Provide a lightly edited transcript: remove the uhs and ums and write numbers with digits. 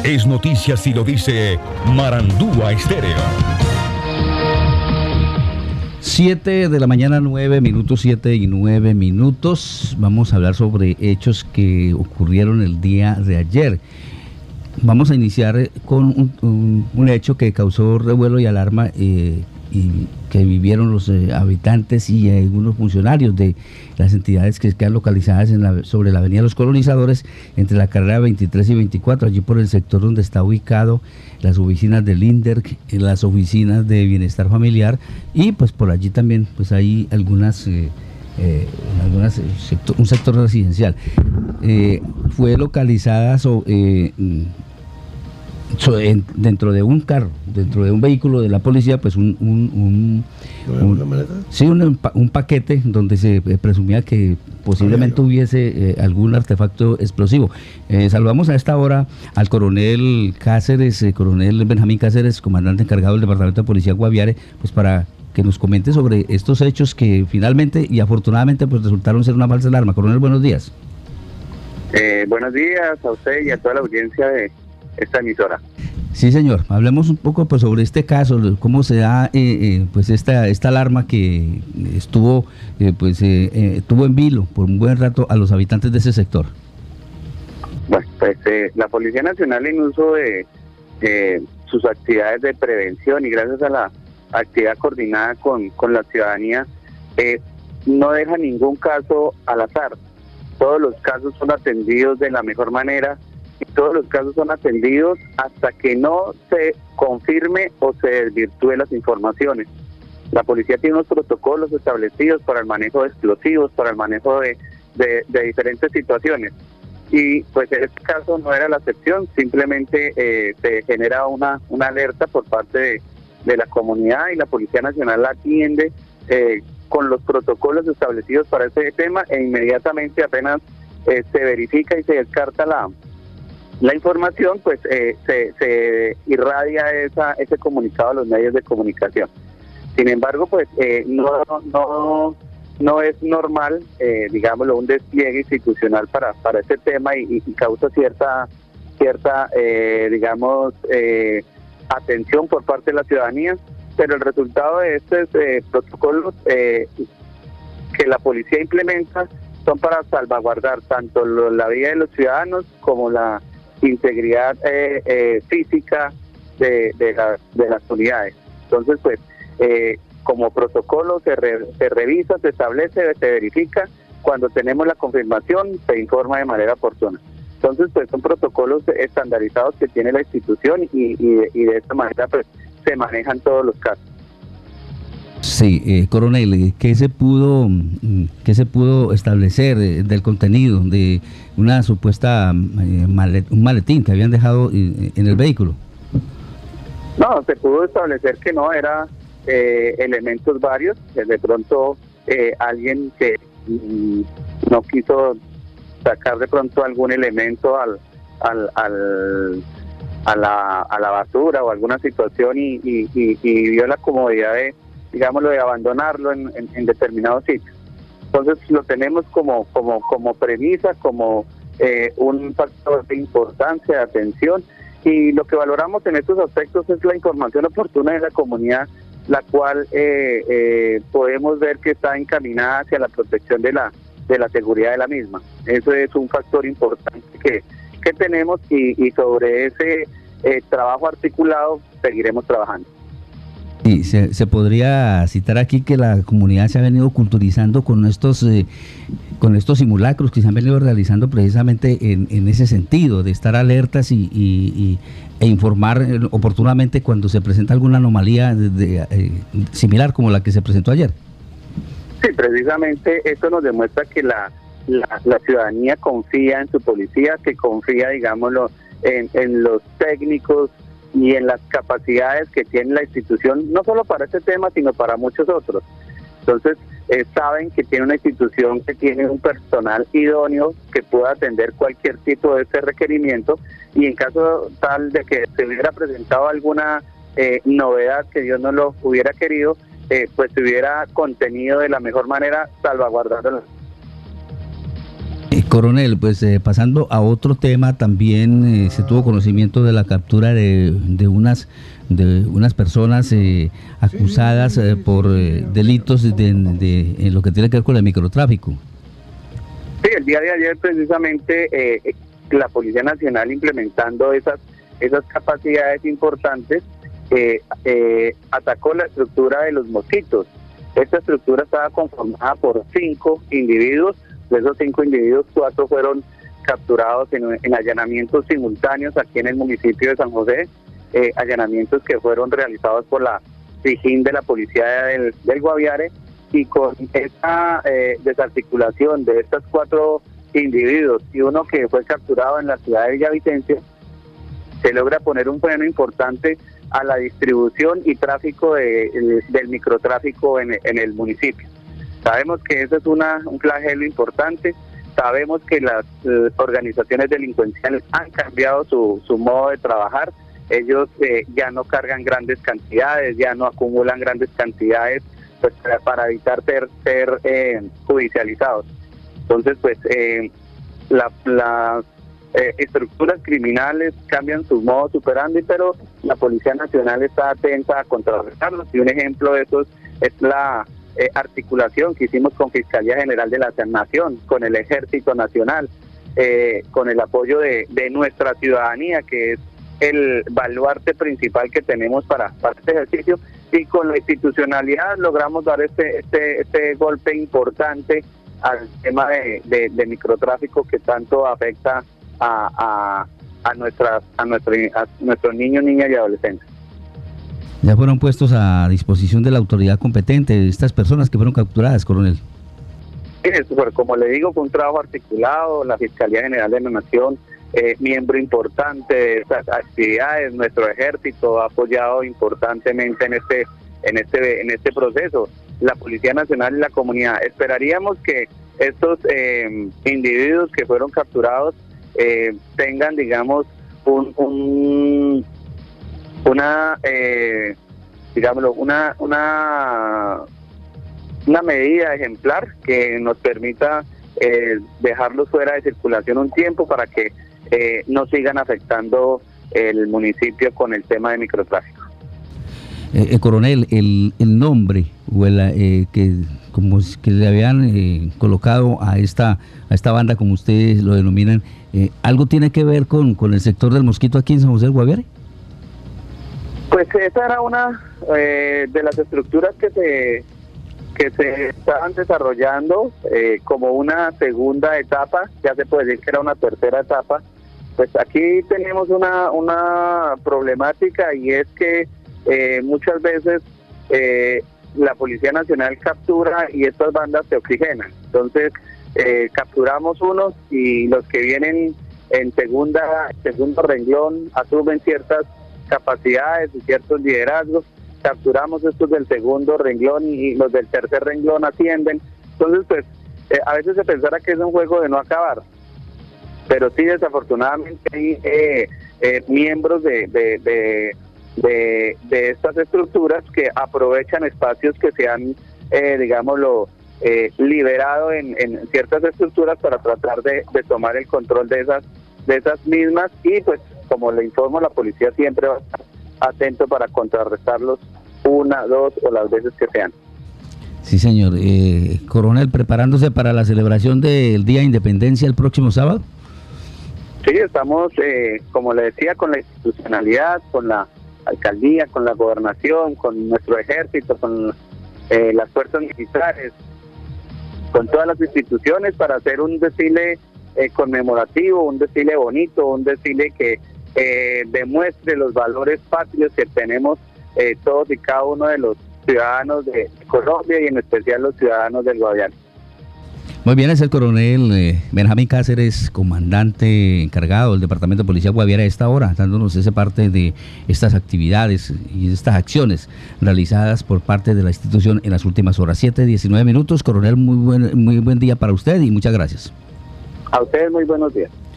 Es noticia si lo dice Marandúa Estéreo. 7 de la mañana, 9 minutos, 7 y 9 minutos. Vamos a hablar sobre hechos que ocurrieron el día de ayer. Vamos a iniciar con un hecho que causó revuelo y alarma y que vivieron los habitantes y algunos funcionarios de las entidades que quedan localizadas sobre la avenida Los Colonizadores, entre la carrera 23 y 24, allí por el sector donde está ubicado las oficinas del INDERC, las oficinas de bienestar familiar, y pues por allí también pues hay un sector residencial. Fue localizada dentro de un carro, dentro de un vehículo de la policía, pues un paquete donde se presumía que posiblemente hubiese algún artefacto explosivo. Saludamos a esta hora al coronel Cáceres, coronel Benjamín Cáceres, comandante encargado del Departamento de Policía Guaviare, pues para que nos comente sobre estos hechos que finalmente y afortunadamente pues resultaron ser una falsa alarma. Coronel, buenos días. Buenos días a usted y a toda la audiencia de esta emisora. Sí, señor. Hablemos un poco pues sobre este caso, cómo se da pues esta alarma que estuvo en vilo por un buen rato a los habitantes de ese sector. Bueno, pues la Policía Nacional, en uso de sus actividades de prevención y gracias a la actividad coordinada con la ciudadanía, no deja ningún caso al azar. Todos los casos son atendidos de la mejor manera. Y todos los casos son atendidos hasta que no se confirme o se desvirtúe las informaciones. La policía tiene unos protocolos establecidos para el manejo de explosivos, para el manejo de diferentes situaciones. Y pues en este caso no era la excepción, simplemente se genera una alerta por parte de la comunidad y la Policía Nacional la atiende con los protocolos establecidos para ese tema, e inmediatamente apenas se verifica y se descarta la información, pues se irradia ese comunicado a los medios de comunicación. Sin embargo, pues no es normal, digámoslo, un despliegue institucional para este tema y causa cierta atención por parte de la ciudadanía, pero el resultado de estos protocolos que la policía implementa son para salvaguardar tanto la vida de los ciudadanos como la integridad física de las unidades. Entonces, pues, como protocolo se revisa, se establece, se verifica. Cuando tenemos la confirmación, se informa de manera oportuna. Entonces, pues, son protocolos estandarizados que tiene la institución y de esta manera, pues, se manejan todos los casos. Sí, coronel, ¿qué se pudo establecer del contenido de una supuesta un maletín que habían dejado en el vehículo? No, se pudo establecer que no era elementos varios, que de pronto alguien que no quiso sacar de pronto algún elemento a la basura o alguna situación y vio la comodidad de abandonarlo en determinados sitios. Entonces lo tenemos como premisa, como un factor de importancia, de atención, y lo que valoramos en estos aspectos es la información oportuna de la comunidad, la cual podemos ver que está encaminada hacia la protección de la seguridad de la misma. Eso es un factor importante que tenemos y sobre ese trabajo articulado seguiremos trabajando. Y se podría citar aquí que la comunidad se ha venido culturizando con estos simulacros que se han venido realizando precisamente en ese sentido, de estar alertas e informar oportunamente cuando se presenta alguna anomalía similar como la que se presentó ayer. Sí, precisamente eso nos demuestra que la ciudadanía confía en su policía, que confía, digámoslo, en los técnicos y en las capacidades que tiene la institución, no solo para este tema, sino para muchos otros. Entonces, saben que tiene una institución que tiene un personal idóneo que pueda atender cualquier tipo de este requerimiento, y en caso tal de que se hubiera presentado alguna novedad que Dios no lo hubiera querido, pues se hubiera contenido de la mejor manera, salvaguardando. Coronel, pues pasando a otro tema, también se tuvo conocimiento de la captura de unas personas acusadas por delitos en lo que tiene que ver con el microtráfico. Sí, el día de ayer precisamente la Policía Nacional, implementando esas capacidades importantes, atacó la estructura de los mosquitos. Esta estructura estaba conformada por 5 individuos. De esos 5 individuos, 4 fueron capturados en allanamientos simultáneos aquí en el municipio de San José, allanamientos que fueron realizados por la SIJIN de la Policía del Guaviare, y con esta desarticulación de estos 4 individuos y uno que fue capturado en la ciudad de Villavicencio, se logra poner un freno importante a la distribución y tráfico del microtráfico en el municipio. Sabemos que eso es un flagelo importante. Sabemos que las organizaciones delincuenciales han cambiado su modo de trabajar. Ellos ya no cargan grandes cantidades, ya no acumulan grandes cantidades, pues para evitar ser judicializados. Entonces, pues las estructuras criminales cambian sus modos operandi, pero la Policía Nacional está atenta a contrarrestarlos, y un ejemplo de eso es la articulación que hicimos con Fiscalía General de la Nación, con el Ejército Nacional, con el apoyo de nuestra ciudadanía, que es el baluarte principal que tenemos para este ejercicio, y con la institucionalidad logramos dar este golpe importante al tema de microtráfico que tanto afecta a nuestros niños, niñas y adolescentes. Ya fueron puestos a disposición de la autoridad competente estas personas que fueron capturadas, coronel. Sí, como le digo, fue un trabajo articulado. La Fiscalía General de la Nación, miembro importante de estas actividades, nuestro ejército ha apoyado importantemente en este proceso. La Policía Nacional y la comunidad. Esperaríamos que estos individuos que fueron capturados tengan, digamos, una medida ejemplar que nos permita dejarlos fuera de circulación un tiempo para que no sigan afectando el municipio con el tema de microtráfico. Coronel, el nombre o que le habían colocado a esta banda, como ustedes lo denominan, ¿algo tiene que ver con el sector del mosquito aquí en San José del Guaviare? Pues esa era una de las estructuras que se estaban desarrollando como una segunda etapa. Ya se puede decir que era una tercera etapa. Pues aquí tenemos una problemática, y es que muchas veces la Policía Nacional captura y estas bandas se oxigenan. Entonces capturamos unos, y los que vienen en segundo renglón asumen ciertas capacidades y ciertos liderazgos. Capturamos estos del segundo renglón, y los del tercer renglón ascienden. Entonces, pues a veces se pensará que es un juego de no acabar, pero sí, desafortunadamente hay miembros de estas estructuras que aprovechan espacios que se han, liberado en ciertas estructuras para tratar de tomar el control de esas mismas, y pues, como le informo, la policía siempre va a estar atento para contrarrestarlos 1, 2 o las veces que sean. Sí, señor. Coronel, ¿preparándose para la celebración del Día de Independencia el próximo sábado? Sí, estamos, como le decía, con la institucionalidad, con la alcaldía, con la gobernación, con nuestro ejército, con las fuerzas militares, con todas las instituciones, para hacer un desfile conmemorativo, un desfile bonito, un desfile que demuestre los valores patrios que tenemos todos y cada uno de los ciudadanos de Colombia, y en especial los ciudadanos del Guaviare. Muy bien, es el coronel Benjamín Cáceres, comandante encargado del Departamento de Policía Guaviare a esta hora, dándonos esa parte de estas actividades y estas acciones realizadas por parte de la institución en las últimas horas. 7:19. Coronel, muy buen día para usted y muchas gracias. A ustedes muy buenos días.